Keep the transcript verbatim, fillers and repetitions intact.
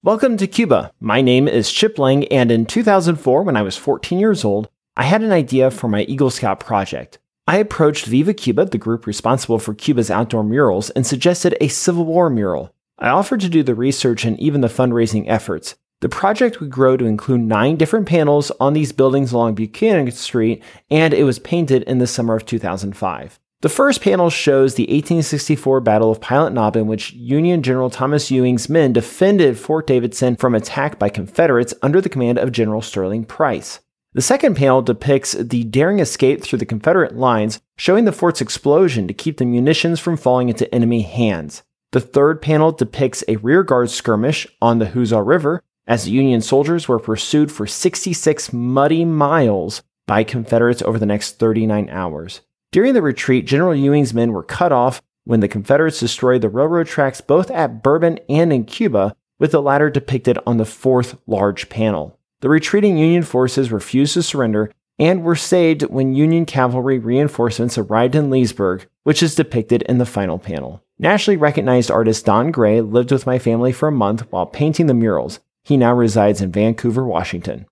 Welcome to Cuba. My name is Chip Lang, and in two thousand four, when I was fourteen years old, I had an idea for my Eagle Scout project. I approached Viva Cuba, the group responsible for Cuba's outdoor murals, and suggested a Civil War mural. I offered to do the research and even the fundraising efforts. The project would grow to include nine different panels on these buildings along Buchanan Street, and it was painted in the summer of two thousand five. The first panel shows the eighteen sixty-four Battle of Pilot Knob, in which Union General Thomas Ewing's men defended Fort Davidson from attack by Confederates under the command of General Sterling Price. The second panel depicts the daring escape through the Confederate lines, showing the fort's explosion to keep the munitions from falling into enemy hands. The third panel depicts a rearguard skirmish on the Hoosaw River, as the Union soldiers were pursued for sixty-six muddy miles by Confederates over the next thirty-nine hours. During the retreat, General Ewing's men were cut off when the Confederates destroyed the railroad tracks both at Bourbon and in Cuba, with the latter depicted on the fourth large panel. The retreating Union forces refused to surrender and were saved when Union cavalry reinforcements arrived in Leesburg, which is depicted in the final panel. Nationally recognized artist Don Gray lived with my family for a month while painting the murals. He now resides in Vancouver, Washington.